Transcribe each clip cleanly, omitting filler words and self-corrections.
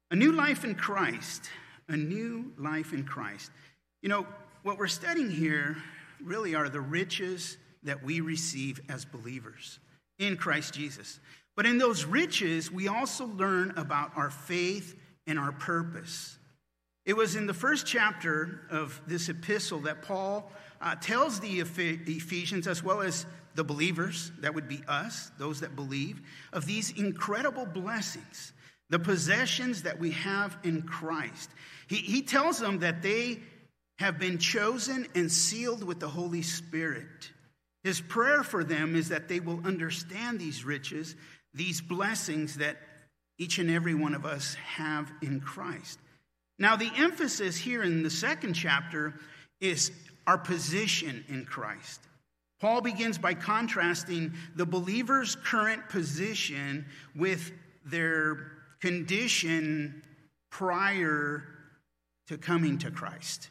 A new life in Christ. A new life in Christ. You know, what we're studying here really are the riches that we receive as believers in Christ Jesus. But in those riches, we also learn about our faith and our purpose. It was in the first chapter of this epistle that Paul tells the Ephesians, as well as the believers, that would be us, those that believe, of these incredible blessings, the possessions that we have in Christ. He tells them that they have been chosen and sealed with the Holy Spirit. His prayer for them is that they will understand these riches, these blessings that each and every one of us have in Christ. Now, the emphasis here in the second chapter is our position in Christ. Paul begins by contrasting the believer's current position with their condition prior to coming to Christ.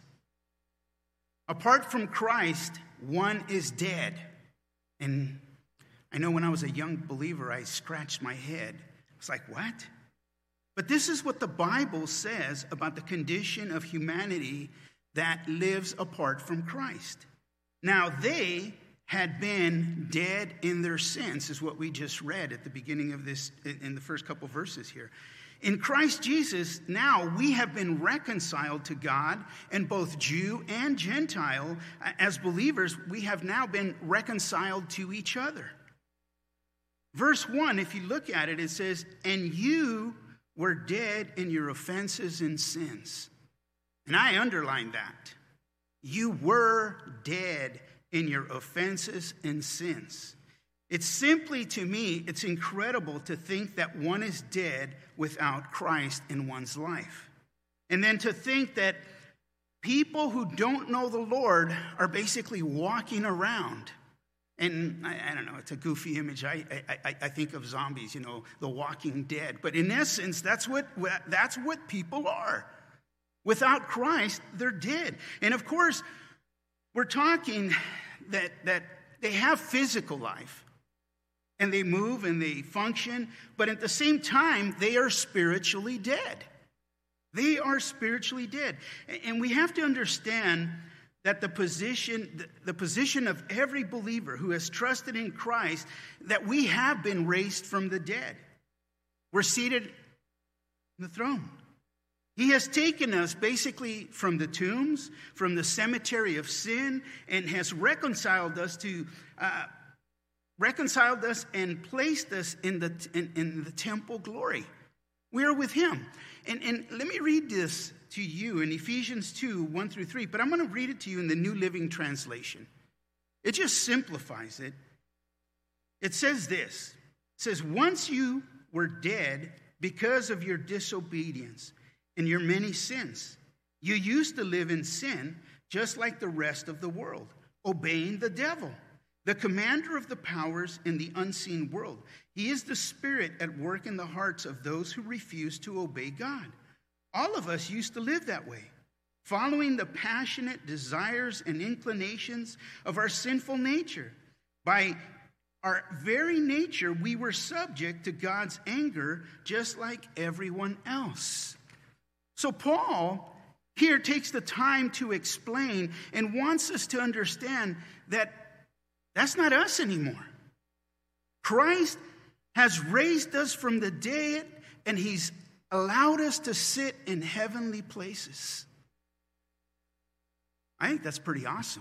Apart from Christ, one is dead. And I know when I was a young believer, I scratched my head. I was like, what? But this is what the Bible says about the condition of humanity that lives apart from Christ. Now, they had been dead in their sins, is what we just read at the beginning of this, in the first couple verses here. In Christ Jesus, now we have been reconciled to God, and both Jew and Gentile, as believers, we have now been reconciled to each other. Verse 1, if you look at it, it says, and you were dead in your offenses and sins. And I underline that. You were dead in your offenses and sins. It's simply, to me, it's incredible to think that one is dead without Christ in one's life. And then to think that people who don't know the Lord are basically walking around. And I don't know, it's a goofy image. I think of zombies, you know, the walking dead. But in essence, that's what people are. Without Christ, they're dead. And of course, we're talking that they have physical life. And they move and they function. But at the same time, they are spiritually dead. They are spiritually dead. And we have to understand that the position of every believer who has trusted in Christ, that we have been raised from the dead. We're seated in the throne. He has taken us basically from the tombs, from the cemetery of sin, and has reconciled us and placed us in the temple glory. We are with him. And let me read this to you in Ephesians 2, 1 through 3, but I'm going to read it to you in the New Living Translation. It just simplifies it. It says this. It says, once you were dead because of your disobedience and your many sins. You used to live in sin just like the rest of the world, obeying the devil, the commander of the powers in the unseen world. He is the spirit at work in the hearts of those who refuse to obey God. All of us used to live that way, following the passionate desires and inclinations of our sinful nature. By our very nature, we were subject to God's anger just like everyone else. So Paul here takes the time to explain and wants us to understand that that's not us anymore. Christ has raised us from the dead, and he's allowed us to sit in heavenly places. I think that's pretty awesome.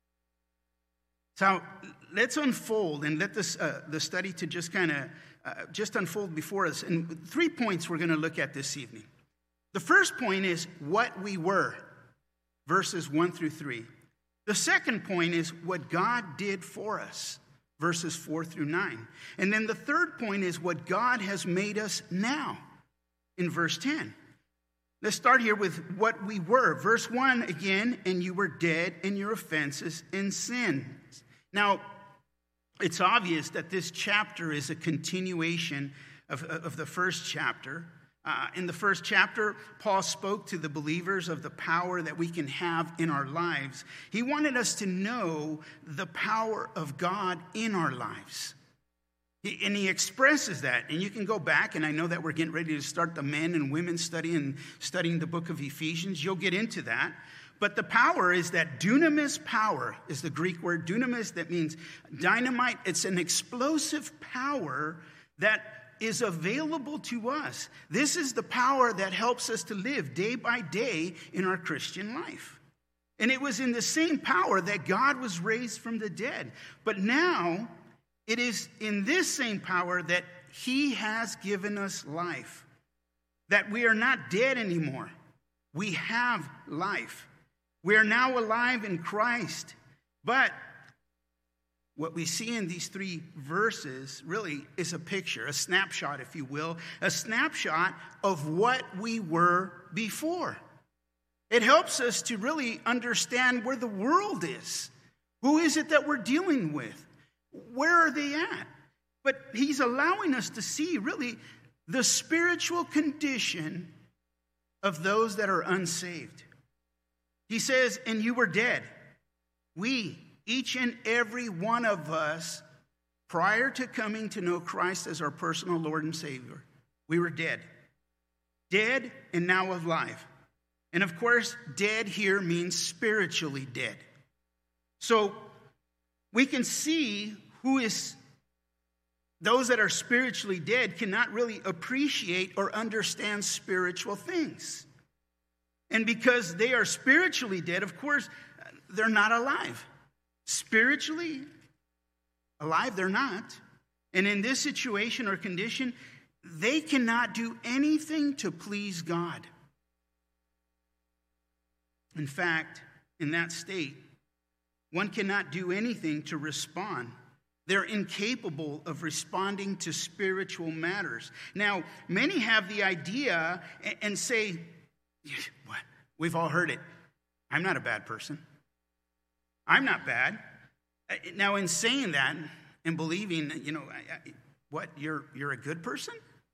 So let's unfold and let this the study to just kind of just unfold before us. And 3 points we're going to look at this evening. The first point is what we were, verses 1 through 3. The second point is what God did for us, verses 4 through 9. And then the third point is what God has made us now, in verse 10. Let's start here with what we were. Verse 1 again, and you were dead in your offenses and sins. Now, it's obvious that this chapter is a continuation of the first chapter. In the first chapter, Paul spoke to the believers of the power that we can have in our lives. He wanted us to know the power of God in our lives. And he expresses that. And you can go back, and I know that we're getting ready to start the men and women study and studying the book of Ephesians. You'll get into that. But the power is that dunamis power is the Greek word dunamis that means dynamite. It's an explosive power that is available to us. This is the power that helps us to live day by day in our Christian life. And it was in the same power that God was raised from the dead. But now it is in this same power that he has given us life. That we are not dead anymore. We have life. We are now alive in Christ. But what we see in these three verses really is a picture, a snapshot, if you will, a snapshot of what we were before. It helps us to really understand where the world is. Who is it that we're dealing with? Where are they at? But he's allowing us to see really the spiritual condition of those that are unsaved. He says, and you were dead. We, each and every one of us, prior to coming to know Christ as our personal Lord and Savior, we were dead. Dead and now alive. And of course, dead here means spiritually dead. So we can see those that are spiritually dead cannot really appreciate or understand spiritual things. And because they are spiritually dead, of course, they're not alive. Spiritually alive, they're not. And in this situation or condition, they cannot do anything to please God. In fact, in that state, one cannot do anything to respond. They're incapable of responding to spiritual matters. Now, many have the idea and say, what? We've all heard it. I'm not a bad person. I'm not bad. Now, in saying that and believing, you're a good person?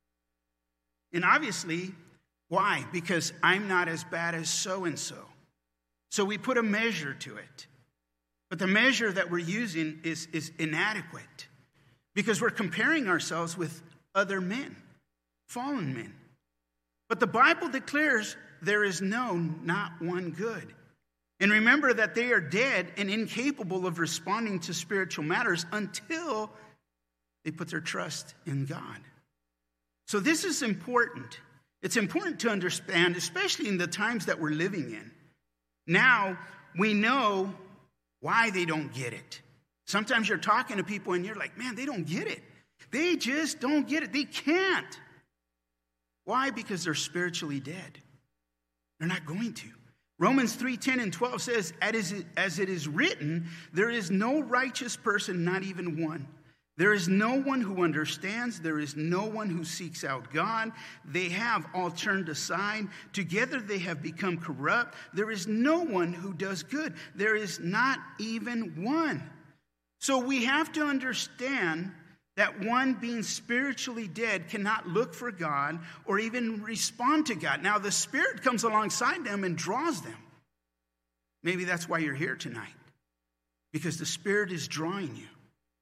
And obviously, why? Because I'm not as bad as so-and-so. So we put a measure to it. But the measure that we're using is inadequate because we're comparing ourselves with other men, fallen men. But the Bible declares there is not one good. And remember that they are dead and incapable of responding to spiritual matters until they put their trust in God. So this is important. It's important to understand, especially in the times that we're living in. Now, we know why they don't get it. Sometimes you're talking to people and you're like, man, they don't get it. They just don't get it. They can't. Why? Because they're spiritually dead. They're not going to. Romans 3:10 and 12 says, as it is written, there is no righteous person, not even one. There is no one who understands. There is no one who seeks out God. They have all turned aside. Together they have become corrupt. There is no one who does good. There is not even one. So we have to understand that one being spiritually dead cannot look for God or even respond to God. Now the Spirit comes alongside them and draws them. Maybe that's why you're here tonight, because the Spirit is drawing you.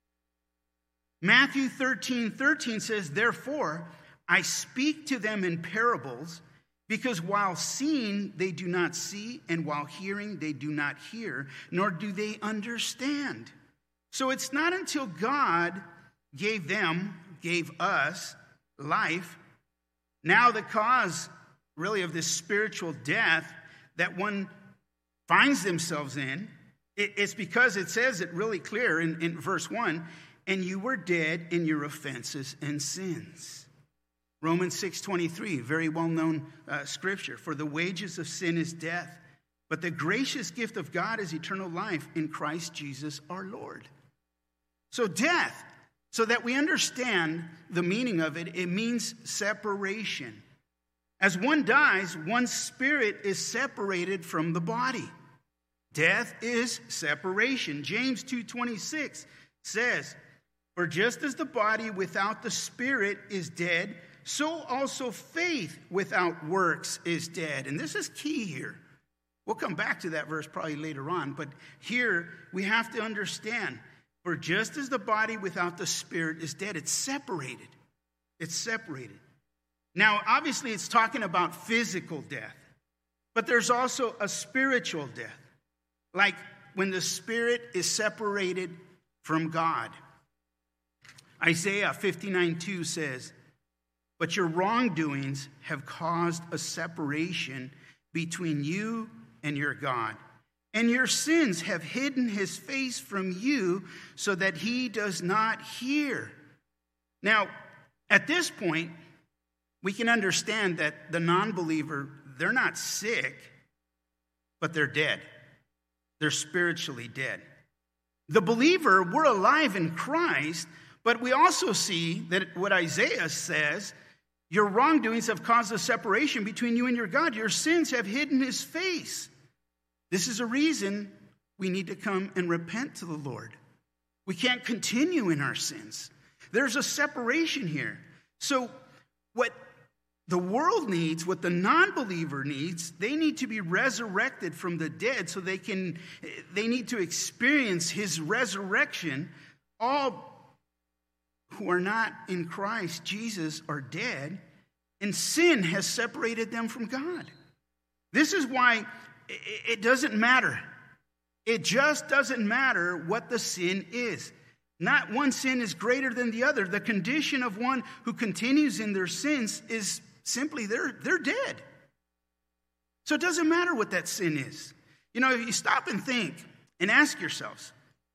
Matthew 13:13 says, therefore, I speak to them in parables, because while seeing they do not see, and while hearing they do not hear, nor do they understand. So it's not until God gave us life, now the cause really of this spiritual death that one finds themselves in, it's because it says it really clear in verse 1, and you were dead in your offenses and sins. Romans 6:23, very well-known scripture. For the wages of sin is death, but the gracious gift of God is eternal life in Christ Jesus our Lord. So death, so that we understand the meaning of it, it means separation. As one dies, one's spirit is separated from the body. Death is separation. James 2:26 says, for just as the body without the spirit is dead, so also faith without works is dead. And this is key here. We'll come back to that verse probably later on. But here we have to understand For just as the body without the spirit is dead, it's separated. It's separated. Now, obviously, it's talking about physical death. But there's also a spiritual death. Like when the spirit is separated from God. Isaiah 59:2 says, but your wrongdoings have caused a separation between you and your God. And your sins have hidden his face from you so that he does not hear. Now, at this point, we can understand that the non-believer, they're not sick, but they're dead. They're spiritually dead. The believer, we're alive in Christ, but we also see that what Isaiah says, your wrongdoings have caused a separation between you and your God. Your sins have hidden his face. This is a reason we need to come and repent to the Lord. We can't continue in our sins. There's a separation here. So what the world needs, what the non-believer needs, they need to be resurrected from the dead so they need to experience his resurrection. All who are not in Christ Jesus are dead, and sin has separated them from God. This is why it doesn't matter. It just doesn't matter what the sin is. Not one sin is greater than the other. The condition of one who continues in their sins is simply they're dead. So it doesn't matter what that sin is. You know, if you stop and think and ask yourselves,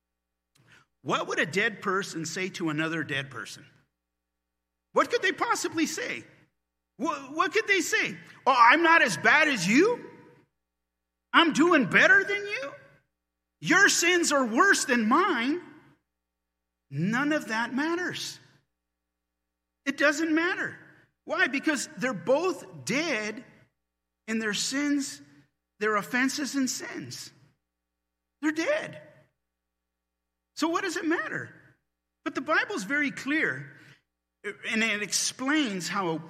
what would a dead person say to another dead person? What could they possibly say? What could they say? Oh, I'm not as bad as you? I'm doing better than you? Your sins are worse than mine. None of that matters. It doesn't matter. Why? Because they're both dead in their sins, their offenses and sins. They're dead. So what does it matter? But the Bible's very clear, and it explains how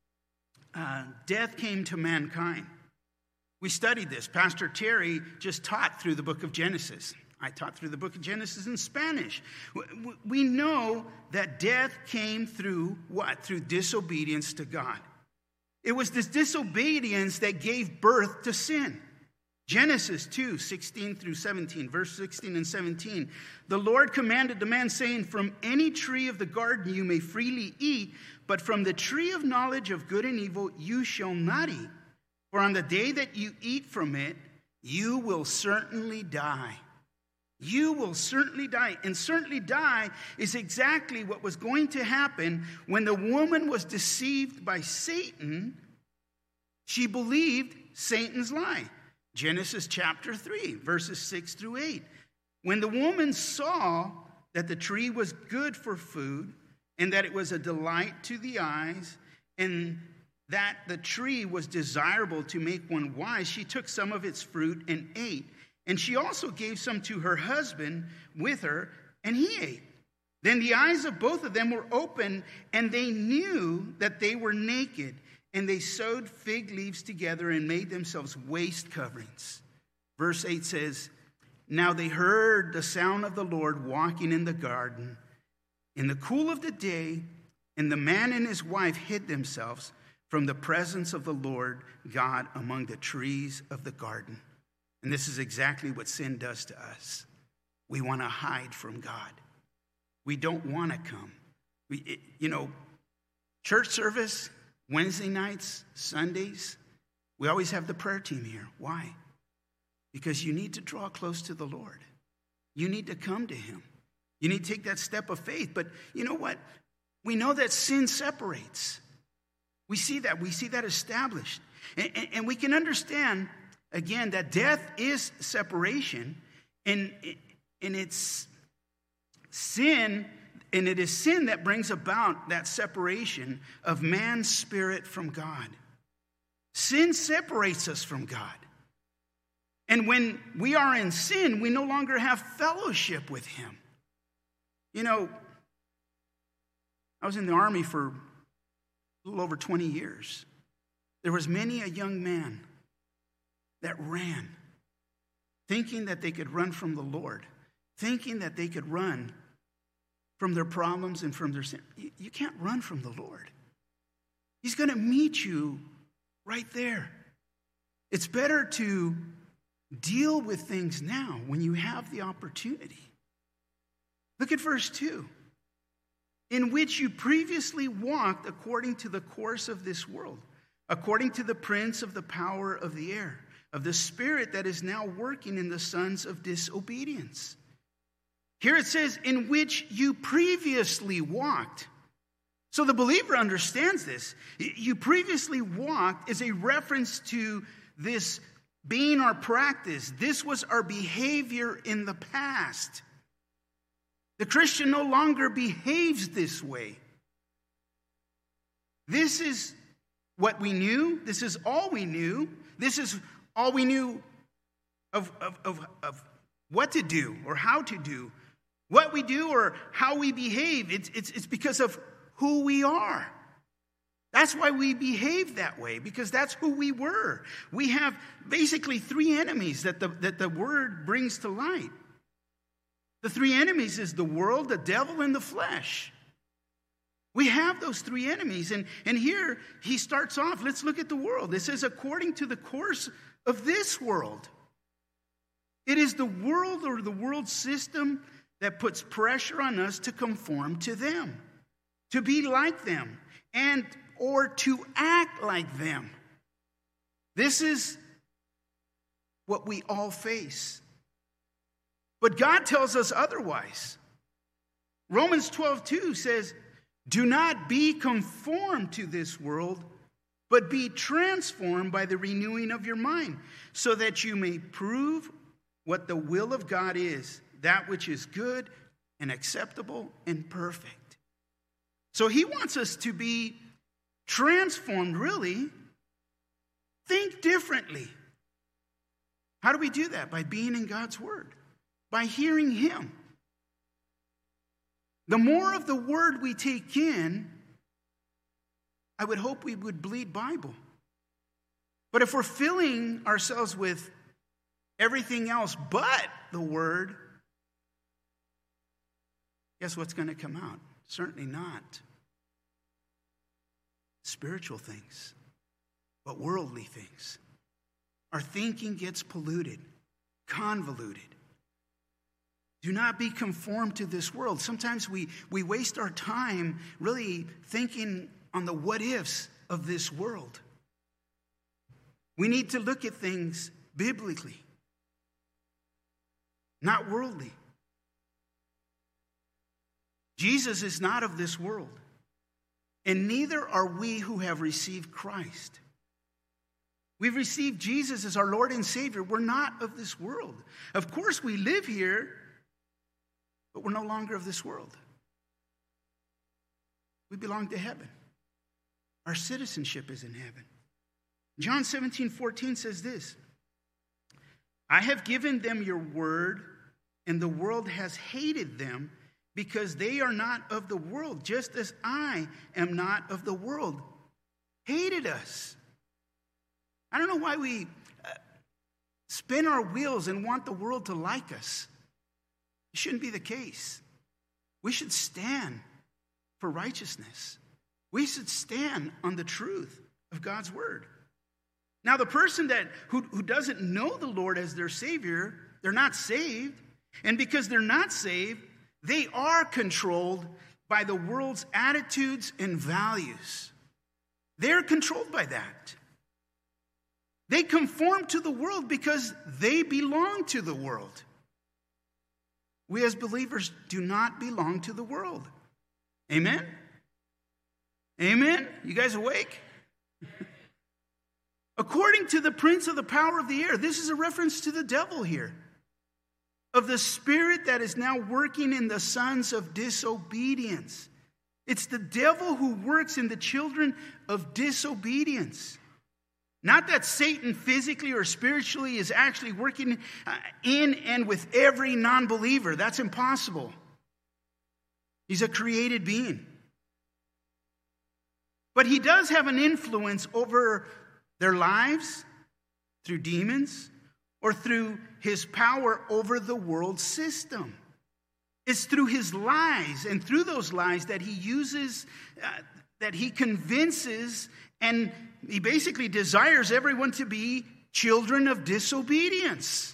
death came to mankind. We studied this. Pastor Terry just taught through the book of Genesis. I taught through the book of Genesis in Spanish. We know that death came through what? Through disobedience to God. It was this disobedience that gave birth to sin. Genesis 2:16 through 17, verse 16 and 17. The Lord commanded the man, saying, from any tree of the garden you may freely eat, but from the tree of knowledge of good and evil you shall not eat. For on the day that you eat from it, you will certainly die. You will certainly die. And certainly die is exactly what was going to happen when the woman was deceived by Satan. She believed Satan's lie. Genesis chapter 3, verses 6 through 8. When the woman saw that the tree was good for food, and that it was a delight to the eyes, and that the tree was desirable to make one wise, she took some of its fruit and ate. And she also gave some to her husband with her, and he ate. Then the eyes of both of them were open, and they knew that they were naked. And they sewed fig leaves together and made themselves waist coverings. Verse 8 says, now they heard the sound of the Lord walking in the garden in the cool of the day, and the man and his wife hid themselves from the presence of the Lord God among the trees of the garden. And this is exactly what sin does to us. We want to hide from God. We don't want to come. Church service, Wednesday nights, Sundays, we always have the prayer team here. Why? Because you need to draw close to the Lord. You need to come to him. You need to take that step of faith. But you know what? We know that sin separates. We see that established. And we can understand, again, that death is separation. And it's sin. And it is sin that brings about that separation of man's spirit from God. Sin separates us from God. And when we are in sin, we no longer have fellowship with him. You know, I was in the Army for a little over 20 years. There was many a young man that ran, thinking that they could run from the Lord, thinking that they could run from their problems and from their sin. You can't run from the Lord. He's going to meet you right there. It's better to deal with things now when you have the opportunity. Look at verse 2. In which you previously walked according to the course of this world, according to the prince of the power of the air, of the spirit that is now working in the sons of disobedience. Here it says, in which you previously walked. So the believer understands this. You previously walked is a reference to this being our practice. This was our behavior in the past. The Christian no longer behaves this way. This is what we knew. This is all we knew. This is all we knew of what to do or how to do. What we do or how we behave. It's because of who we are. That's why we behave that way, because that's who we were. We have basically three enemies that the word brings to light. The three enemies is the world, the devil, and the flesh. We have those three enemies. And here he starts off. Let's look at the world. It says, according to the course of this world. It is the world or the world system that puts pressure on us to conform to them, to be like them, and or to act like them. This is what we all face. But God tells us otherwise. Romans 12:2 says, do not be conformed to this world, but be transformed by the renewing of your mind, so that you may prove what the will of God is, that which is good and acceptable and perfect. So he wants us to be transformed, really. Think differently. How do we do that? By being in God's word, by hearing him. The more of the word we take in, I would hope we would bleed Bible. But if we're filling ourselves with everything else but the word, guess what's going to come out? Certainly not spiritual things, but worldly things. Our thinking gets polluted, convoluted. Do not be conformed to this world. Sometimes we waste our time really thinking on the what ifs of this world. We need to look at things biblically, not worldly. Jesus is not of this world, and neither are we who have received Christ. We've received Jesus as our Lord and Savior. We're not of this world. Of course, we live here, but we're no longer of this world. We belong to heaven. Our citizenship is in heaven. John 17:14 says this, I have given them your word, and the world has hated them, because they are not of the world, just as I am not of the world. Hated us. I don't know why we spin our wheels and want the world to like us. It shouldn't be the case. We should stand for righteousness. We should stand on the truth of God's word. Now, the person who doesn't know the Lord as their Savior, they're not saved. And because they're not saved, they are controlled by the world's attitudes and values. They're controlled by that. They conform to the world because they belong to the world. We as believers do not belong to the world. Amen? Amen? You guys awake? According to the prince of the power of the air, this is a reference to the devil here, of the spirit that is now working in the sons of disobedience. It's the devil who works in the children of disobedience. Not that Satan physically or spiritually is actually working in and with every non-believer. That's impossible. He's a created being. But he does have an influence over their lives through demons or through his power over the world system. It's through his lies, and through those lies that he uses, that he convinces, and he basically desires everyone to be children of disobedience.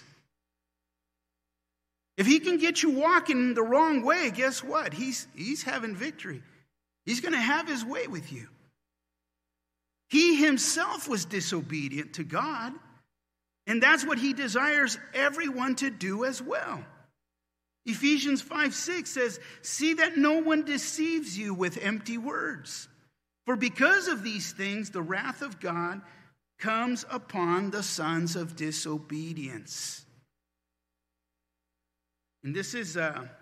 If he can get you walking the wrong way, guess what? He's having victory. He's going to have his way with you. He himself was disobedient to God, and that's what he desires everyone to do as well. Ephesians 5:6 says, "See that no one deceives you with empty words. For because of these things, the wrath of God comes upon the sons of disobedience." And this is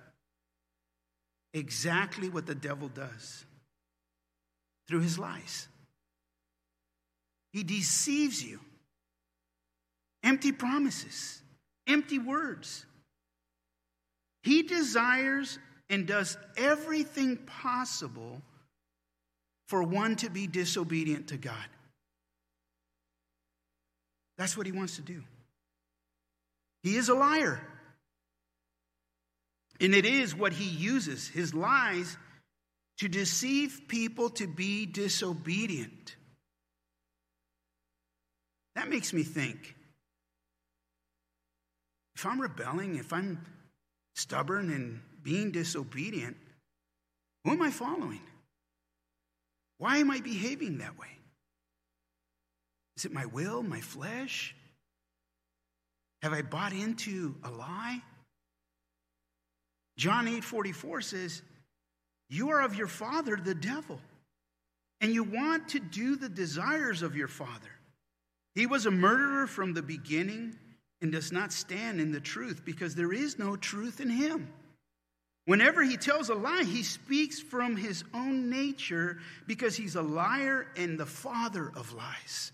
exactly what the devil does through his lies. He deceives you. Empty promises, empty words. He desires and does everything possible for one to be disobedient to God. That's what he wants to do. He is a liar. And it is what he uses, his lies, to deceive people to be disobedient. That makes me think, if I'm rebelling, if I'm stubborn and being disobedient, who am I following? Why am I behaving that way? Is it my will, my flesh? Have I bought into a lie? John 8:44 says, "You are of your father, the devil, and you want to do the desires of your father. He was a murderer from the beginning and does not stand in the truth because there is no truth in him. Whenever he tells a lie, he speaks from his own nature because he's a liar and the father of lies."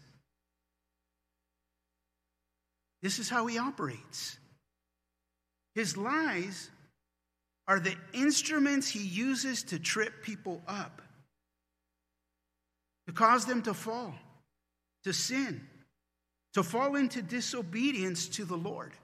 This is how he operates. His lies are the instruments he uses to trip people up, to cause them to fall, to sin, to fall into disobedience to the Lord.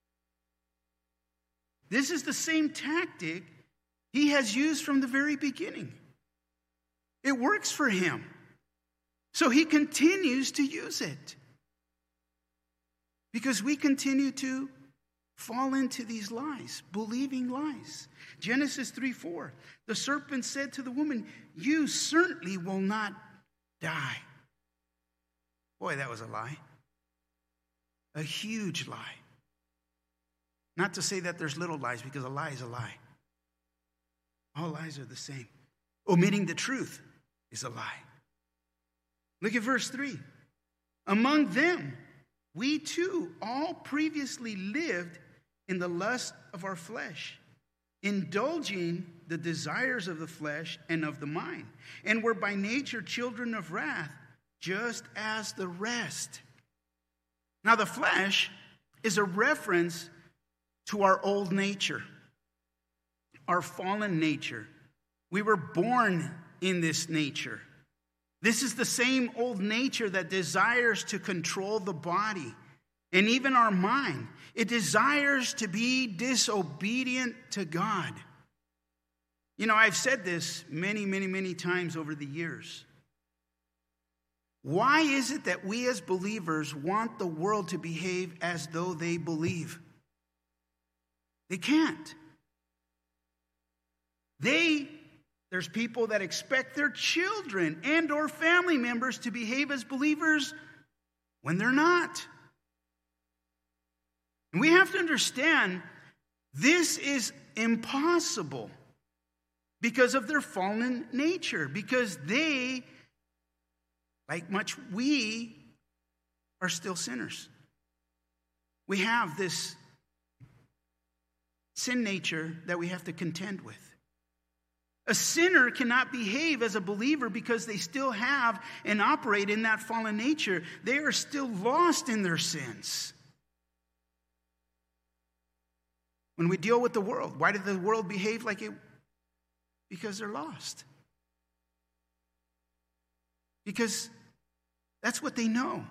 This is the same tactic he has used from the very beginning. It works for him, so he continues to use it. Because we continue to fall into these lies, believing lies. Genesis 3:4, the serpent said to the woman, "You certainly will not die." Boy, that was a lie. A huge lie. Not to say that there's little lies, because a lie is a lie. All lies are the same. Omitting the truth is a lie. Look at verse 3. "Among them, we too all previously lived in the lust of our flesh, indulging the desires of the flesh and of the mind, and were by nature children of wrath, just as the rest." Now, the flesh is a reference to our old nature, our fallen nature. We were born in this nature. This is the same old nature that desires to control the body and even our mind. It desires to be disobedient to God. You know, I've said this many times over the years. Why is it that we as believers want the world to behave as though they believe? They can't. There's people that expect their children and or family members to behave as believers when they're not. And we have to understand this is impossible because of their fallen nature, because they, like much we, are still sinners. We have this sin nature that we have to contend with. A sinner cannot behave as a believer because they still have and operate in that fallen nature. They are still lost in their sins. When we deal with the world, why did the world behave like it? Because they're lost. Because that's what they know.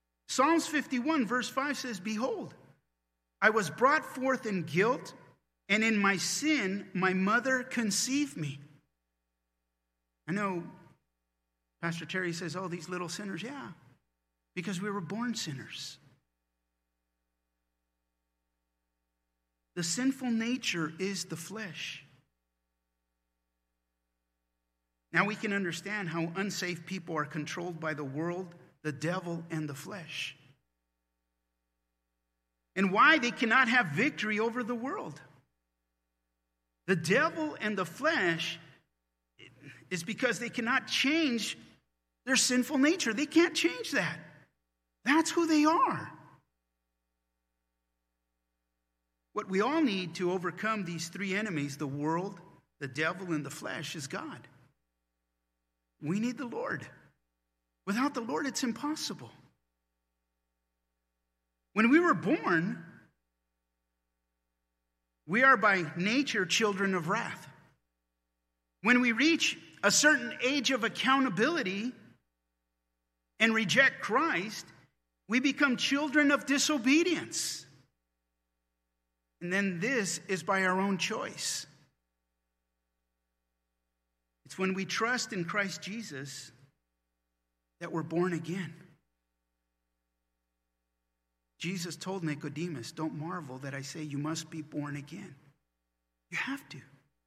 Psalms 51 verse 5 says, "Behold, I was brought forth in guilt, and in my sin my mother conceived me. I know Pastor Terry says, oh, these little sinners. Yeah, because we were born sinners. The sinful nature is the flesh. Now we can understand how unsafe people are controlled by the world, the devil, and the flesh. And why they cannot have victory over the world. The devil and the flesh is because they cannot change their sinful nature. They can't change that. That's who they are. What we all need to overcome these three enemies, the world, the devil, and the flesh, is God. We need the Lord. Without the Lord, it's impossible. When we were born, we are by nature children of wrath. When we reach a certain age of accountability and reject Christ, we become children of disobedience. And then this is by our own choice. It's when we trust in Christ Jesus that we're born again. Jesus told Nicodemus, don't marvel that I say you must be born again. You have to.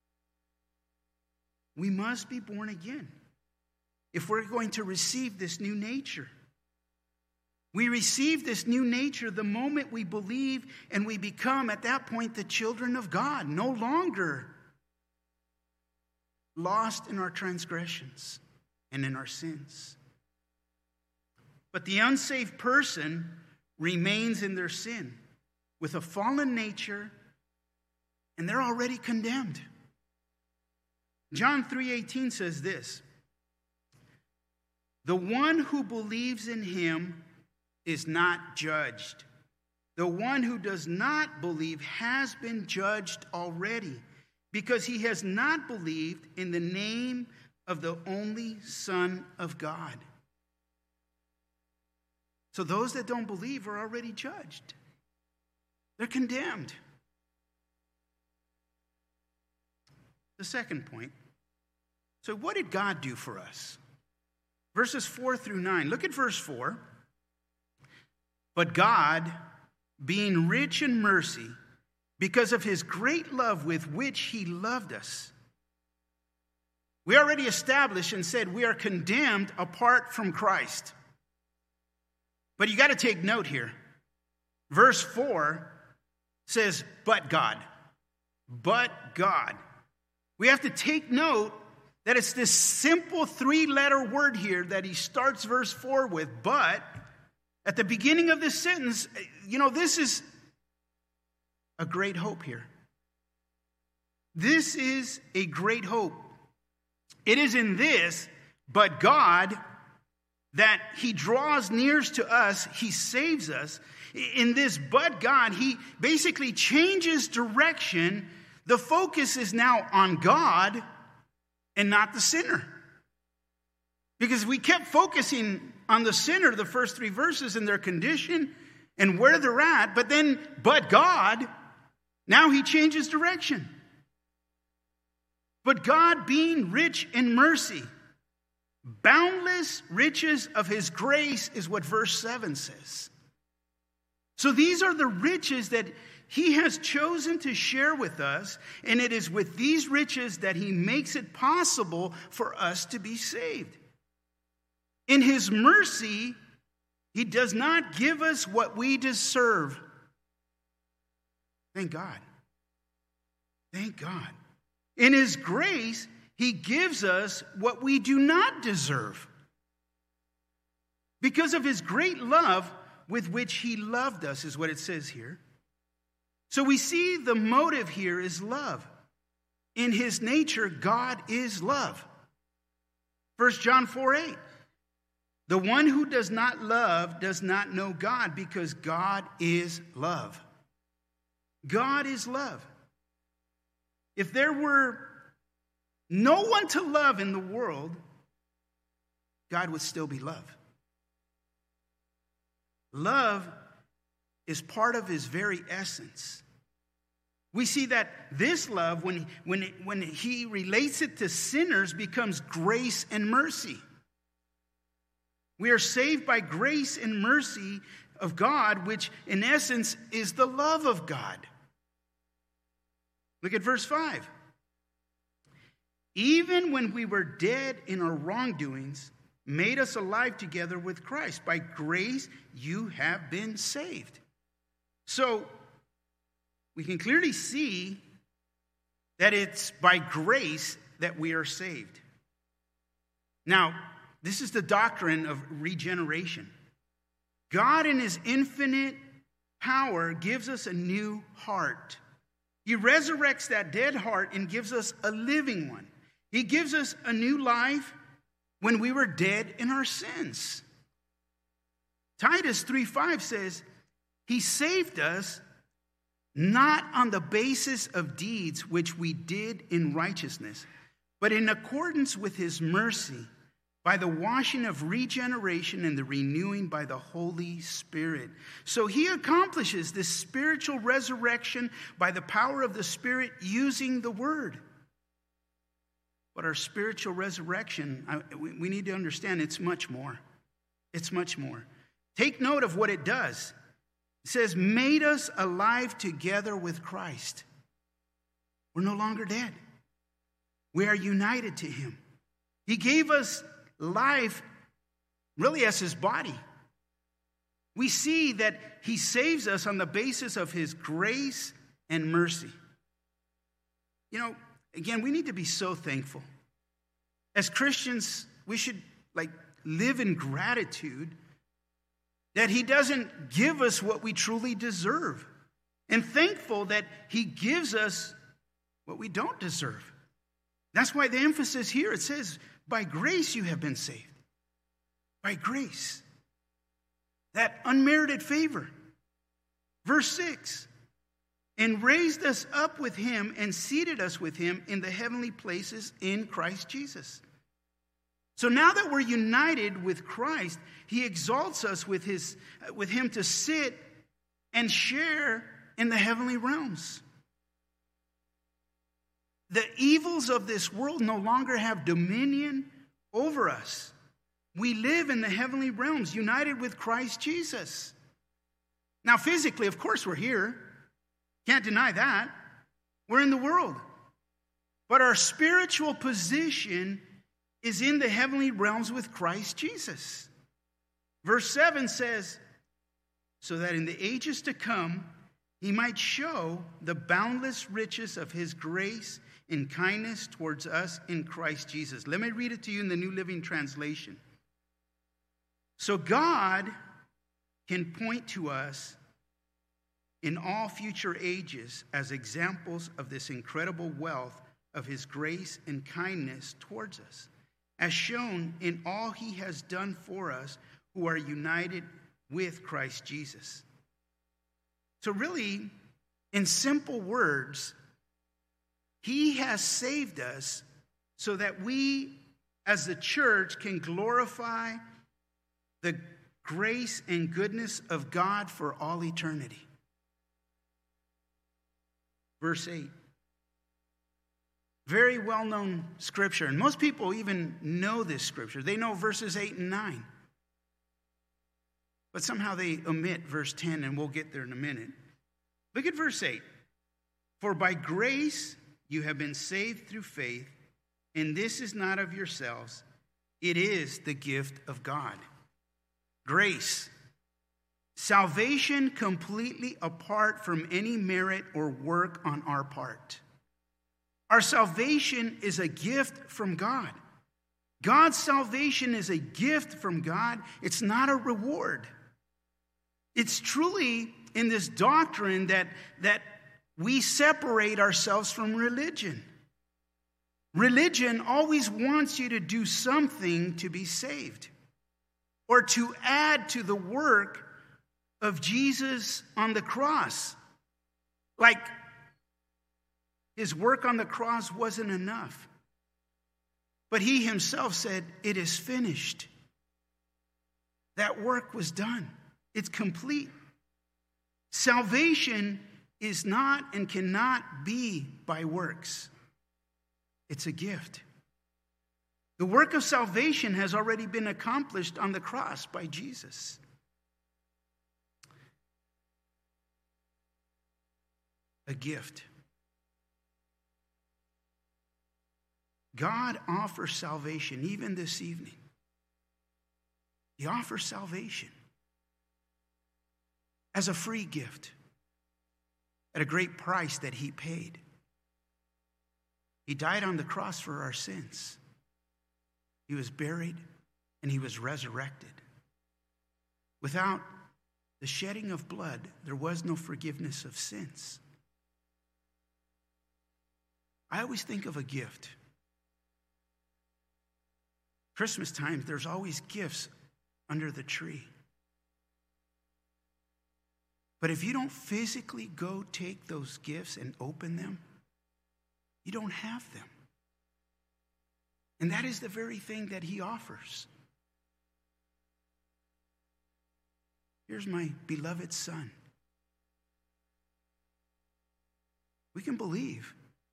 We must be born again if we're going to receive this new nature. We receive this new nature the moment we believe, and we become, at that point, the children of God, no longer lost in our transgressions and in our sins. But the unsaved person remains in their sin with a fallen nature, and they're already condemned. John 3:18 says this, the one who believes in him is not judged. The one who does not believe has been judged already, because he has not believed in the name of the only Son of God. So those that don't believe are already judged. They're condemned. The second point. So what did God do for us? Verses 4 through 9. Look at verse 4. But God, being rich in mercy, because of his great love with which he loved us. We already established and said we are condemned apart from Christ. But you got to take note here. Verse 4 says, but God. But God. We have to take note that it's this simple three-letter word here that he starts verse 4 with, but. At the beginning of this sentence, this is a great hope here. This is a great hope. It is in this, but God, that he draws near to us, he saves us. In this, but God, he basically changes direction. The focus is now on God and not the sinner. Because we kept focusing on the sinner, the first three verses, and their condition and where they're at, but God, now he changes direction. But God, being rich in mercy, boundless riches of his grace is what verse 7 says. So these are the riches that he has chosen to share with us, and it is with these riches that he makes it possible for us to be saved. In his mercy, he does not give us what we deserve. Thank God. Thank God. In his grace, he gives us what we do not deserve. Because of his great love with which he loved us, is what it says here. So we see the motive here is love. In his nature, God is love. 1 John 4:8. The one who does not love does not know God, because God is love. God is love. If there were no one to love in the world, God would still be love. Love is part of his very essence. We see that this love, when he relates it to sinners, becomes grace and mercy. We are saved by grace and mercy of God, which in essence is the love of God. Look at verse 5. Even when we were dead in our wrongdoings, made us alive together with Christ. By grace you have been saved. So we can clearly see that it's by grace that we are saved. Now, this is the doctrine of regeneration. God in his infinite power gives us a new heart. He resurrects that dead heart and gives us a living one. He gives us a new life when we were dead in our sins. Titus 3:5 says, he saved us not on the basis of deeds which we did in righteousness, but in accordance with his mercy, by the washing of regeneration and the renewing by the Holy Spirit. So he accomplishes this spiritual resurrection by the power of the Spirit using the word. But our spiritual resurrection, we need to understand it's much more. It's much more. Take note of what it does. It says, made us alive together with Christ. We're no longer dead. We are united to him. He gave us life really as his body. We see that he saves us on the basis of his grace and mercy. You know, again, we need to be so thankful. As Christians, we should live in gratitude that he doesn't give us what we truly deserve. And thankful that he gives us what we don't deserve. That's why the emphasis here, it says, by grace you have been saved. By grace. That unmerited favor. Verse 6. And raised us up with him and seated us with him in the heavenly places in Christ Jesus. So now that we're united with Christ, he exalts us with him to sit and share in the heavenly realms. The evils of this world no longer have dominion over us. We live in the heavenly realms, united with Christ Jesus. Now, physically, of course, we're here. Can't deny that. We're in the world. But our spiritual position is in the heavenly realms with Christ Jesus. Verse 7 says, so that in the ages to come, he might show the boundless riches of his grace and kindness towards us in Christ Jesus. Let me read it to you in the New Living Translation. So God can point to us in all future ages as examples of this incredible wealth of his grace and kindness towards us, as shown in all he has done for us who are united with Christ Jesus. So really, in simple words, he has saved us so that we as the church can glorify the grace and goodness of God for all eternity. Verse 8. Very well-known scripture. And most people even know this scripture. They know verses 8 and 9. But somehow they omit verse 10, and we'll get there in a minute. Look at verse 8. For by grace you have been saved through faith, and this is not of yourselves. It is the gift of God. Grace. Salvation completely apart from any merit or work on our part. Our salvation is a gift from God. God's salvation is a gift from God. It's not a reward. It's truly in this doctrine that we separate ourselves from religion. Religion always wants you to do something to be saved, or to add to the work of Jesus on the cross. Like his work on the cross wasn't enough. But he himself said, it is finished. That work was done. It's complete. Salvation is not and cannot be by works. It's a gift. The work of salvation has already been accomplished on the cross by Jesus. A gift. God offers salvation even this evening. He offers salvation as a free gift at a great price that he paid. He died on the cross for our sins. He was buried and he was resurrected. Without the shedding of blood, there was no forgiveness of sins. I always think of a gift. Christmas time, there's always gifts under the tree. But if you don't physically go take those gifts and open them, you don't have them. And that is the very thing that he offers. Here's my beloved son. We can believe.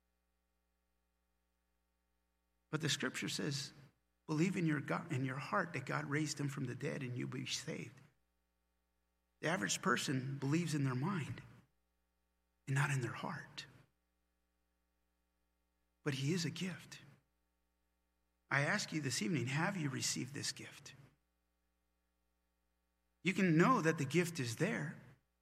But the scripture says, believe in your heart that God raised him from the dead and you'll be saved. The average person believes in their mind and not in their heart. But he is a gift. I ask you this evening, have you received this gift? You can know that the gift is there,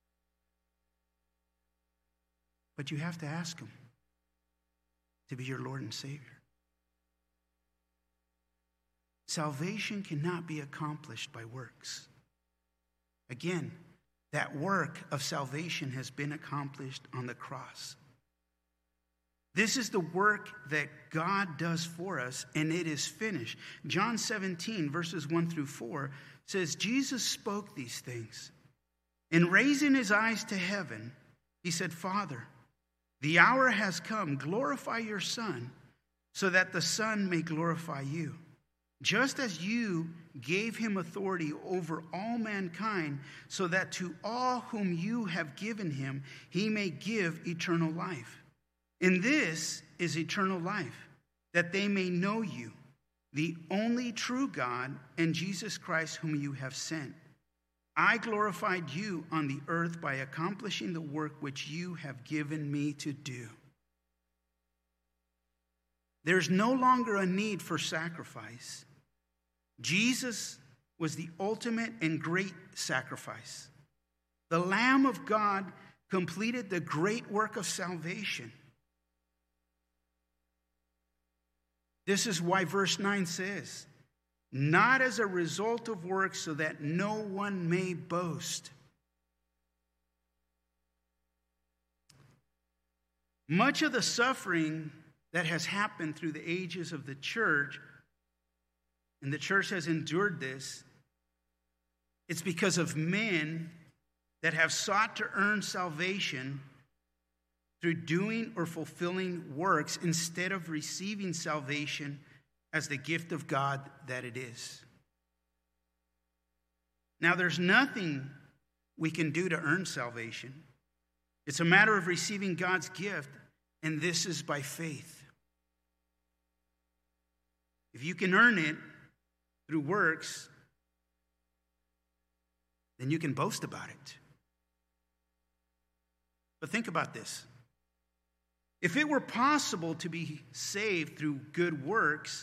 but you have to ask him to be your Lord and Savior. Salvation cannot be accomplished by works. Again, that work of salvation has been accomplished on the cross. This is the work that God does for us, and it is finished. John 17, verses 1 through 4, says, Jesus spoke these things, and raising his eyes to heaven, he said, Father, the hour has come. Glorify your Son, so that the Son may glorify you. Just as you gave him authority over all mankind, so that to all whom you have given him, he may give eternal life. And this is eternal life, that they may know you, the only true God, and Jesus Christ whom you have sent. I glorified you on the earth by accomplishing the work which you have given me to do. There's no longer a need for sacrifice. Jesus was the ultimate and great sacrifice. The Lamb of God completed the great work of salvation. This is why verse 9 says, not as a result of works, so that no one may boast. Much of the suffering that has happened through the ages of the church, and the church has endured this, it's because of men that have sought to earn salvation through doing or fulfilling works instead of receiving salvation as the gift of God that it is. Now, there's nothing we can do to earn salvation. It's a matter of receiving God's gift, and this is by faith. If you can earn it through works, then you can boast about it. But think about this. If it were possible to be saved through good works,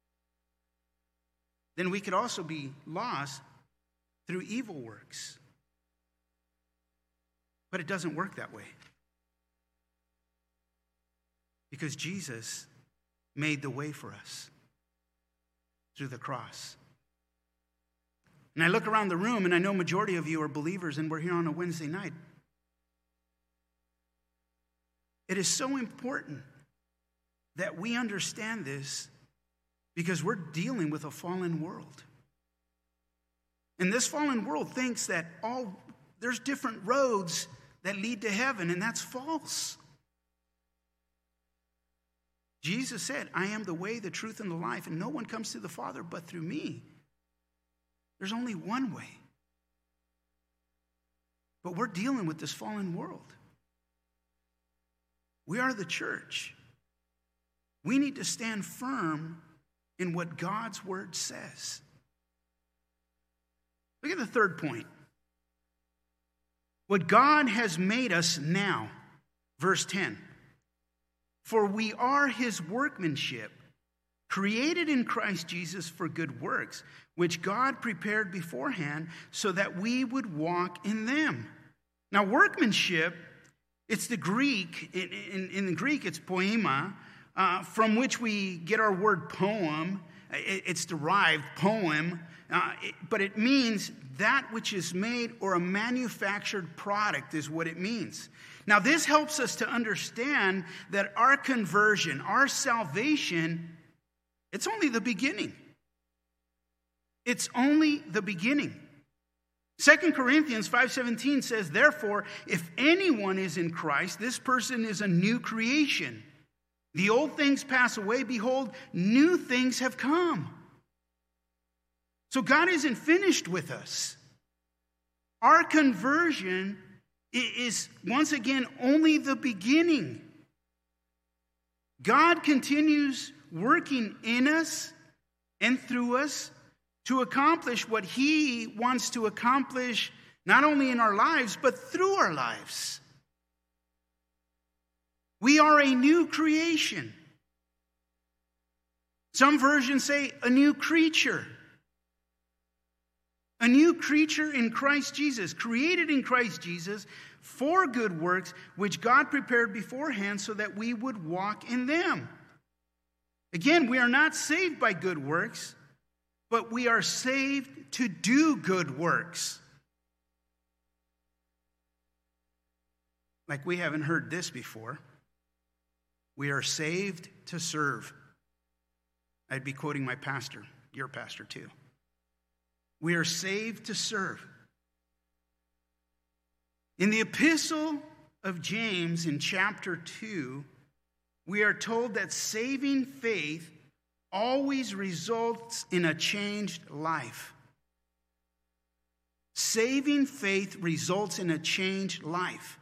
then we could also be lost through evil works. But it doesn't work that way. Because Jesus made the way for us through the cross. And I look around the room, and I know majority of you are believers, and we're here on a Wednesday night. It is so important that we understand this because we're dealing with a fallen world. And this fallen world thinks that there's different roads that lead to heaven, and that's false. Jesus said, I am the way, the truth, and the life, and no one comes to the Father but through me. There's only one way. But we're dealing with this fallen world. We are the church. We need to stand firm in what God's word says. Look at the third point. What God has made us now. Verse 10. For we are his workmanship, created in Christ Jesus for good works, which God prepared beforehand so that we would walk in them. Now, workmanship, it's the Greek. In the Greek, it's poema, from which we get our word poem. It's derived, poem, but it means that which is made or a manufactured product is what it means. Now, this helps us to understand that our conversion, our salvation, it's only the beginning. It's only the beginning. 2 Corinthians 5:17 says, therefore, if anyone is in Christ, this person is a new creation. The old things pass away. Behold, new things have come. So God isn't finished with us. Our conversion is, once again, only the beginning. God continues working in us and through us to accomplish what he wants to accomplish, not only in our lives, but through our lives. We are a new creation. Some versions say a new creature. A new creature in Christ Jesus, created in Christ Jesus for good works, which God prepared beforehand so that we would walk in them. Again, we are not saved by good works, but we are saved to do good works. Like we haven't heard this before. We are saved to serve. I'd be quoting my pastor, your pastor too. We are saved to serve. In the epistle of James in chapter 2, we are told that saving faith always results in a changed life. Saving faith results in a changed life.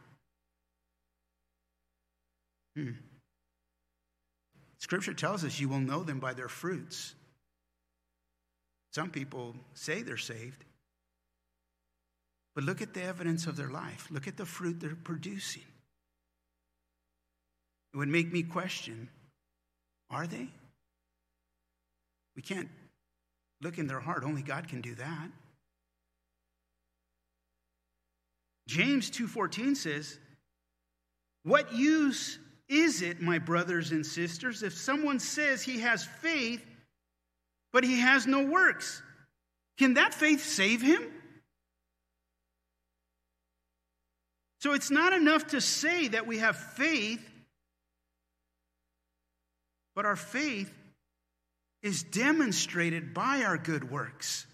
Scripture tells us you will know them by their fruits. Some people say they're saved, but look at the evidence of their life. Look at the fruit they're producing. It would make me question, are they? We can't look in their heart. Only God can do that. James 2:14 says, what use is it, my brothers and sisters, if someone says he has faith, but he has no works? Can that faith save him? So it's not enough to say that we have faith, but our faith is demonstrated by our good works.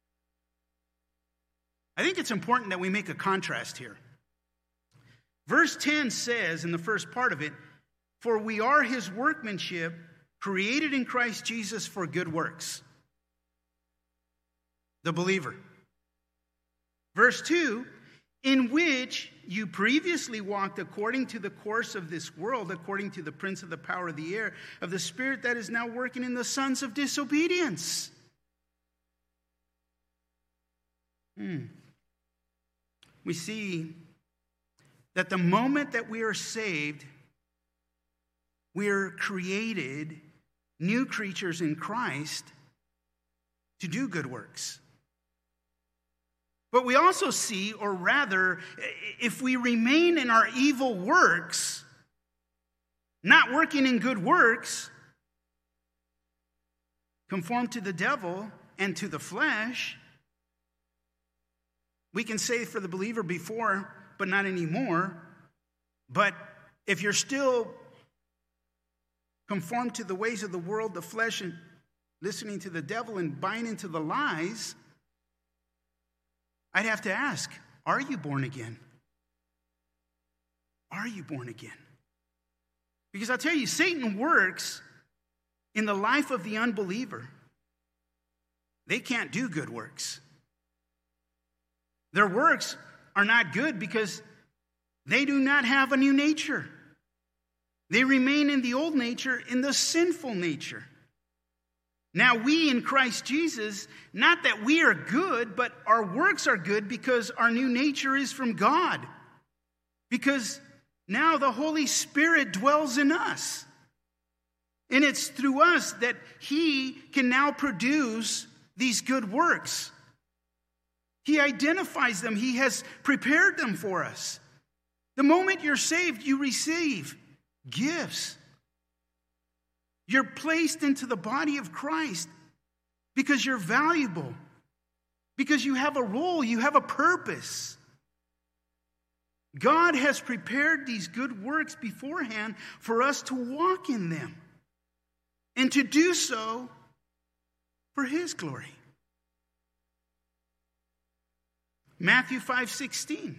I think it's important that we make a contrast here. Verse 10 says, in the first part of it, for we are his workmanship, created in Christ Jesus for good works. The believer. Verse 2, in which you previously walked according to the course of this world, according to the prince of the power of the air, of the spirit that is now working in the sons of disobedience. We see that the moment that we are saved, we are created new creatures in Christ to do good works. But we also see, or rather, if we remain in our evil works, not working in good works, conform to the devil and to the flesh, we can say for the believer before, but not anymore. But if you're still conformed to the ways of the world, the flesh, and listening to the devil and buying into the lies, I'd have to ask, are you born again? Are you born again? Because I'll tell you, Satan works in the life of the unbeliever. They can't do good works. Their works are not good because they do not have a new nature. They remain in the old nature, in the sinful nature. Now we in Christ Jesus, not that we are good, but our works are good because our new nature is from God. Because now the Holy Spirit dwells in us. And it's through us that He can now produce these good works. He identifies them. He has prepared them for us. The moment you're saved, you receive gifts. You're placed into the body of Christ because you're valuable, because you have a role, you have a purpose. God has prepared these good works beforehand for us to walk in them and to do so for His glory. Matthew 5:16.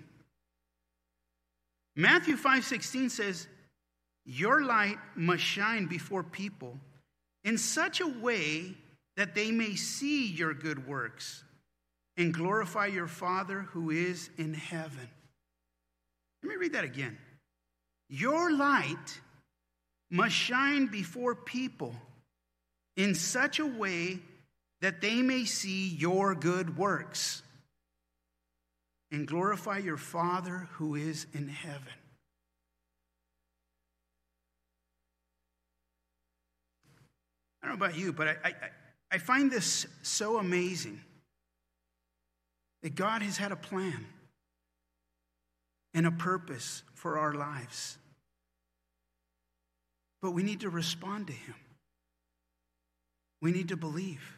Matthew 5:16 says, "Your light must shine before people in such a way that they may see your good works and glorify your Father who is in heaven." Let me read that again. Your light must shine before people in such a way that they may see your good works and glorify your Father who is in heaven. I don't know about you, but I find this so amazing that God has had a plan and a purpose for our lives. But we need to respond to Him. We need to believe.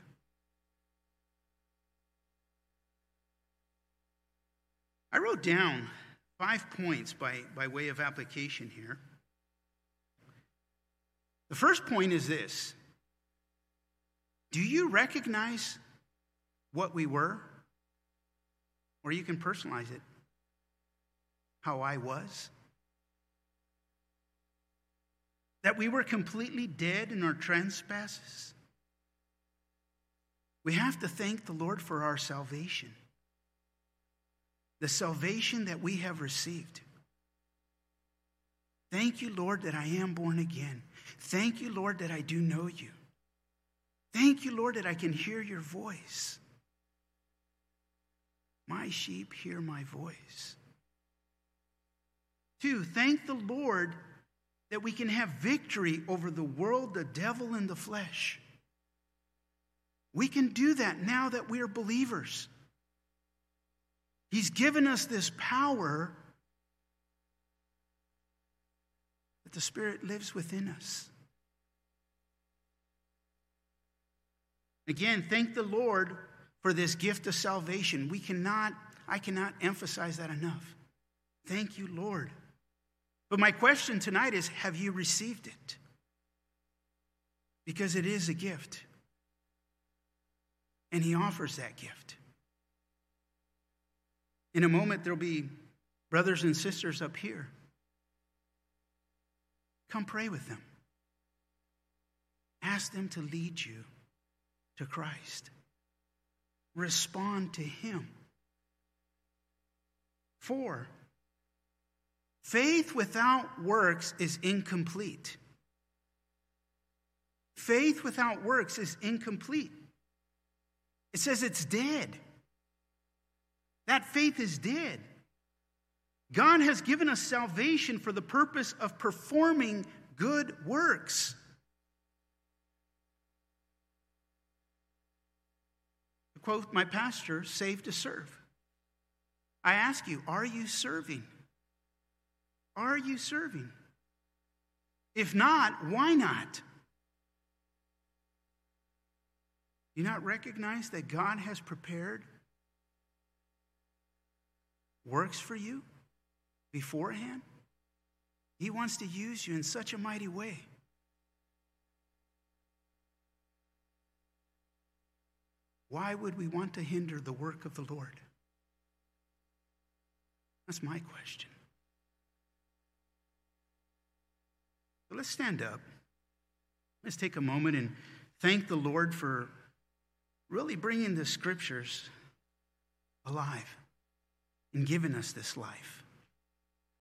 I wrote down 5 points by way of application here. The first point is this. Do you recognize what we were? Or you can personalize it. How I was. That we were completely dead in our trespasses. We have to thank the Lord for our salvation. The salvation that we have received. Thank you, Lord, that I am born again. Thank you, Lord, that I do know you. Thank you, Lord, that I can hear your voice. My sheep hear my voice. 2, thank the Lord that we can have victory over the world, the devil, and the flesh. We can do that now that we are believers. He's given us this power that the Spirit lives within us. Again, thank the Lord for this gift of salvation. I cannot emphasize that enough. Thank you, Lord. But my question tonight is, have you received it? Because it is a gift. And He offers that gift. In a moment, there'll be brothers and sisters up here. Come pray with them. Ask them to lead you to Christ. Respond to Him. 4, faith without works is incomplete. Faith without works is incomplete. It says it's dead. That faith is dead. God has given us salvation for the purpose of performing good works. To quote my pastor, saved to serve. I ask you, are you serving? Are you serving? If not, why not? Do you not recognize that God has prepared works for you beforehand? He wants to use you in such a mighty way. Why would we want to hinder the work of the Lord? That's my question. So let's stand up. Let's take a moment and thank the Lord for really bringing the Scriptures alive and giving us this life.